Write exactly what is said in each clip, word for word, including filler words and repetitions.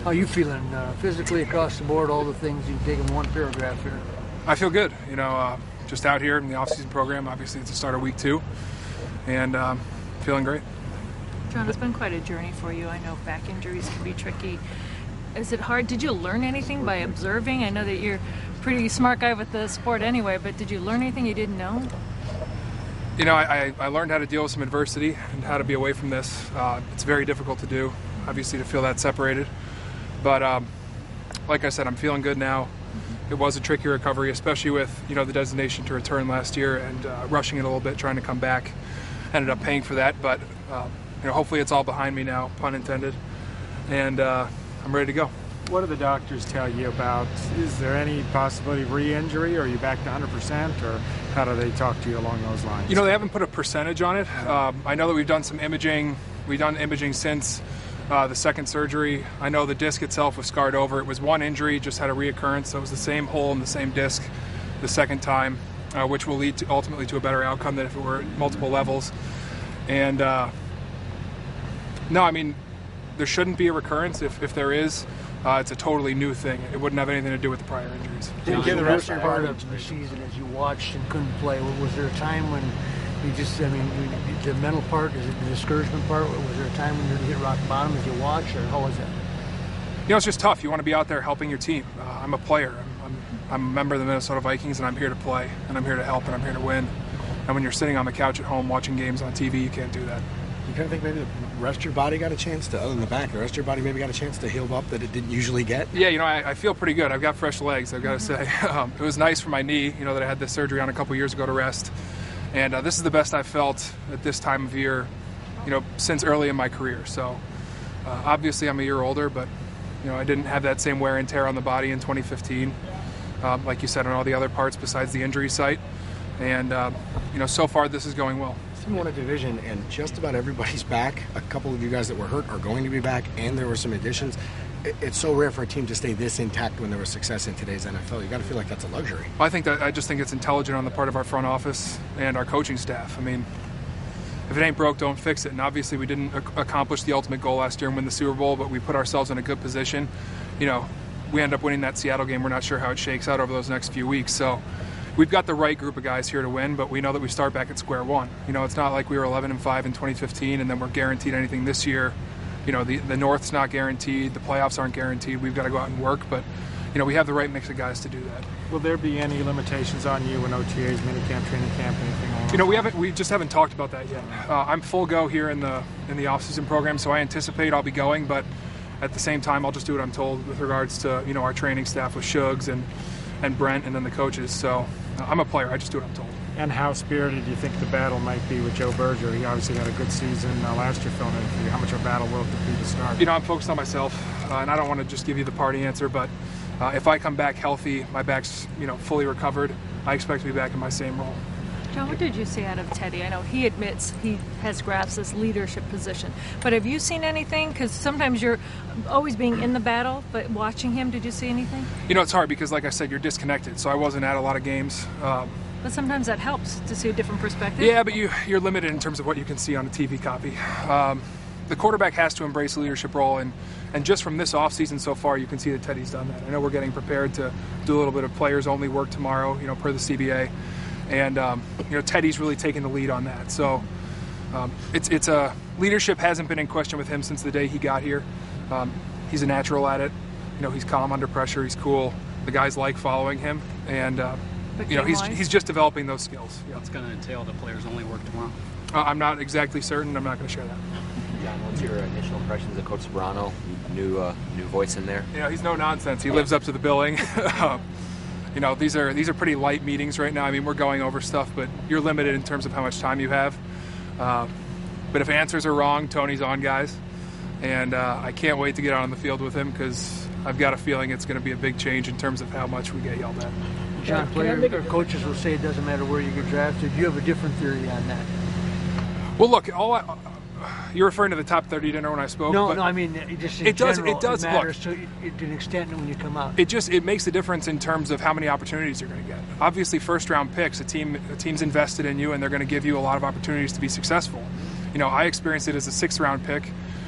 How are you feeling uh, physically across the board, all the things you've taken one paragraph here? I feel good. You know, uh, just out here in the off-season program. Obviously, it's the start of week two, and um, feeling great. John, it's been quite a journey for you. I know back injuries can be tricky. Is it hard? Did you learn anything by observing? I know that you're a pretty smart guy with the sport anyway, but did you learn anything you didn't know? You know, I, I learned how to deal with some adversity and how to be away from this. Uh, it's very difficult to do, obviously, to feel that separated. But um, like I said, I'm feeling good now. It was a tricky recovery, especially with, you know, the designation to return last year and uh, rushing it a little bit, trying to come back. Ended up paying for that, but uh, you know, hopefully it's all behind me now, pun intended, and uh, I'm ready to go. What do the doctors tell you about? Is there any possibility of re-injury, or are you back to one hundred percent, or how do they talk to you along those lines? You know, they haven't put a percentage on it. Um, I know that we've done some imaging. We've done imaging since uh, the second surgery. I know the disc itself was scarred over. It was one injury, just had a reoccurrence, so it was the same hole in the same disc the second time, uh, which will lead to ultimately to a better outcome than if it were at multiple levels. And uh, no, I mean, there shouldn't be a recurrence. If, if there is, uh, it's a totally new thing. It wouldn't have anything to do with the prior injuries. Did you get the rest part of the season as you watched and couldn't play? Was there a time when you just, I mean, the mental part, is it the discouragement part? Was there a time when you hit rock bottom as you watched, or how was that? You know, it's just tough. You want to be out there helping your team. Uh, I'm a player. I'm, I'm, I'm a member of the Minnesota Vikings, and I'm here to play, and I'm here to help, and I'm here to win. And when you're sitting on the couch at home watching games on T V, you can't do that. You kind of think maybe the rest of your body got a chance to, other than the back, the rest of your body maybe got a chance to heal up that it didn't usually get? Yeah, you know, I, I feel pretty good. I've got fresh legs, I've got to say. Um, it was nice for my knee, you know, that I had this surgery on a couple years ago to rest. And uh, this is the best I've felt at this time of year, you know, since early in my career. So uh, obviously I'm a year older, but, you know, I didn't have that same wear and tear on the body in twenty fifteen, um, like you said, on all the other parts besides the injury site. And, uh, you know, so far this is going well. You won a division, and just about everybody's back. A couple of you guys that were hurt are going to be back, and there were some additions. It's so rare for a team to stay this intact when there was success in today's N F L. You got to feel like that's a luxury. I think that I just think it's intelligent on the part of our front office and our coaching staff. I mean, if it ain't broke, don't fix it. And obviously, we didn't ac- accomplish the ultimate goal last year and win the Super Bowl, but we put ourselves in a good position. You know, we end up winning that Seattle game. We're not sure how it shakes out over those next few weeks. So we've got the right group of guys here to win, but we know that we start back at square one. You know, it's not like we were eleven and five in twenty fifteen and then we're guaranteed anything this year. You know, the the North's not guaranteed, the playoffs aren't guaranteed. We've got to go out and work, but you know, we have the right mix of guys to do that. Will there be any limitations on you in O T As, minicamp, training camp, anything along? You know, we haven't we just haven't talked about that yet. Uh, I'm full go here in the in the off-season program, so I anticipate I'll be going, but at the same time I'll just do what I'm told with regards to, you know, our training staff with Shugs and and Brent and then the coaches. So uh, I'm a player. I just do what I'm told. And how spirited do you think the battle might be with Joe Berger? He obviously had a good season uh, last year filling in for you. How much of a battle will it be to start? You know, I'm focused on myself, uh, and I don't want to just give you the party answer, but uh, if I come back healthy, my back's, you know, fully recovered, I expect to be back in my same role. John, what did you see out of Teddy? I know he admits he has grasped this leadership position, but have you seen anything? Because sometimes you're always being in the battle, but watching him, did you see anything? You know, it's hard because, like I said, you're disconnected, so I wasn't at a lot of games. Um, But sometimes that helps to see a different perspective. Yeah, but you, you're limited in terms of what you can see on a T V copy. Um, the quarterback has to embrace a leadership role, and, and just from this offseason so far, you can see that Teddy's done that. I know we're getting prepared to do a little bit of players-only work tomorrow, you know, per the C B A, and um, you know, Teddy's really taking the lead on that. So um, it's it's a leadership hasn't been in question with him since the day he got here. Um, he's a natural at it. You know, he's calm under pressure. He's cool. The guys like following him, and uh, you know, he's he's just developing those skills. Yeah. What's going to entail the players-only work tomorrow? Uh, I'm not exactly certain. I'm not going to share that. John, what's your initial impressions of Coach Sbrano? New uh, new voice in there. You know, he's no nonsense. He lives up to the billing. You know, these are these are pretty light meetings right now. I mean, we're going over stuff, but you're limited in terms of how much time you have. Uh, but if answers are wrong, Tony's on, guys, and uh, I can't wait to get out on the field with him because I've got a feeling it's going to be a big change in terms of how much we get yelled at. John, players or coaches will say it doesn't matter where you get drafted. You have a different theory on that. Well, look, all I, you're referring to the top thirty dinner when I spoke. No, but no, I mean it just in it does. general, It does. It matters look, to, it, to an extent when you come out. It just it makes a difference in terms of how many opportunities you're going to get. Obviously, first round picks, a team a team's invested in you, and they're going to give you a lot of opportunities to be successful. You know, I experienced it as a sixth round pick,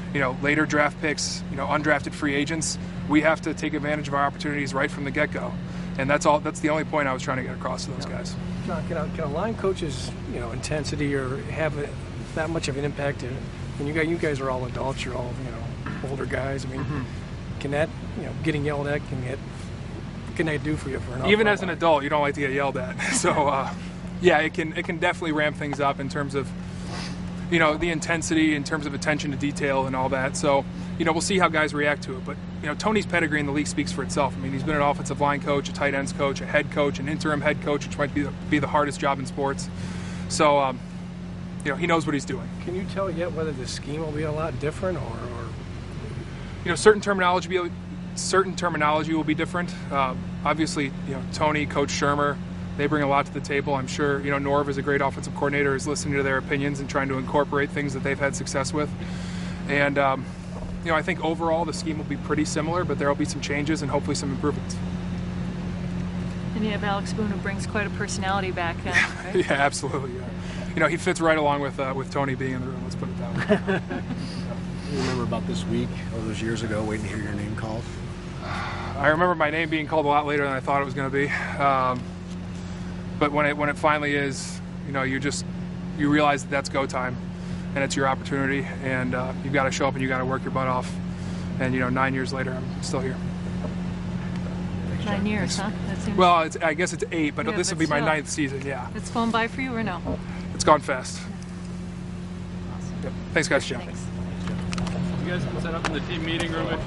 you know, later draft picks, you know, undrafted free agents. We have to take advantage of our opportunities right from the get-go, and that's all. That's the only point I was trying to get across to those guys. John, can a, can a line coach's, you know, intensity or have a, that much of an impact? In, when you guys, you guys are all adults, you're all, you know, older guys. I mean, mm-hmm. can that, you know, getting yelled at, can get, what can that do for you for an even as an adult, you don't like to get yelled at. So, uh, yeah, it can it can definitely ramp things up in terms of, you know, the intensity, in terms of attention to detail and all that. So, you know, we'll see how guys react to it. But, you know, Tony's pedigree in the league speaks for itself. I mean, he's been an offensive line coach, a tight ends coach, a head coach, an interim head coach, which might be the, be the hardest job in sports. So, um, you know, he knows what he's doing. Can you tell yet whether the scheme will be a lot different, or, or... you know, certain terminology be certain terminology will be different. Uh, obviously, you know, Tony, Coach Shermer, they bring a lot to the table. I'm sure, you know, Norv is a great offensive coordinator, is listening to their opinions and trying to incorporate things that they've had success with. And, um, you know, I think overall the scheme will be pretty similar, but there will be some changes and hopefully some improvements. And you have Alex Boone, who brings quite a personality back then, right? Yeah, absolutely. Yeah. You know, he fits right along with uh, with Tony being in the room. Let's put it that way. You remember about this week or those years ago, waiting to hear your name called? I remember my name being called a lot later than I thought it was going to be. Um, but when it when it finally is, you know, you just you realize that that's go time, and it's your opportunity, and uh, you've got to show up and you got to work your butt off. And you know, nine years later, I'm still here. Nine years, huh? That seems... Well, it's, I guess it's eight, but Yeah, this but will be my still. ninth season. Yeah, It's flown by for you, or no? it's gone fast. Awesome. Yep. Thanks, guys. Thanks. You guys can set up in the team meeting room if